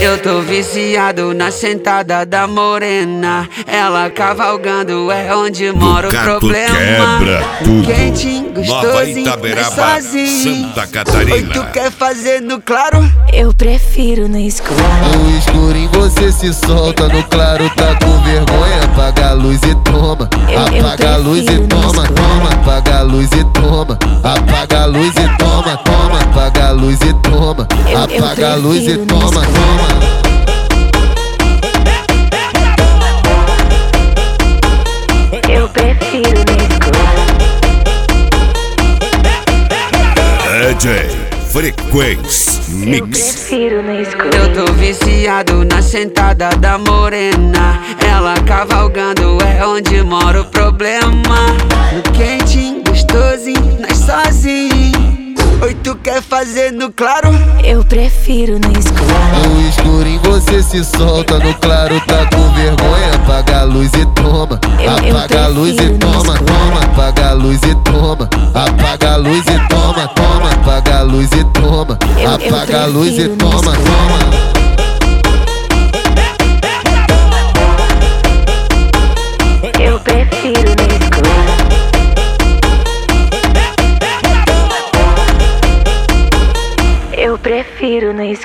Eu tô viciado na sentada da morena. Ela cavalgando é onde mora o problema. Quebra tudo. Quentinho, Nova gostosinho, Itaberaba, sozinho. Santa Catarina. Oi, tu quer fazer no claro? Eu prefiro no escuro. No escurinho você se solta, no claro tá com vergonha. Apaga a luz e toma, apaga a luz e toma, toma. Apaga a luz e toma, apaga a luz e toma, toma. Apaga a luz e toma, apaga a luz e toma, toma. Eu prefiro no escuro. DJ Frequência Eu Mix. prefiro no escuro. Eu tô viciado na sentada da morena. Ela cavalgando é onde mora o problema. No quentinho, gostosinho, nós sozinho. Oi, tu quer fazer no claro? Eu prefiro no escuro. No escurinho você se solta, no claro tá com vergonha. Apaga a luz e toma, apaga a luz e toma, toma. Apaga a luz e toma, apaga a luz e toma, toma. Apaga a luz e toma, apaga a luz e toma, toma. Eu prefiro no escuro. Eu prefiro no escuro.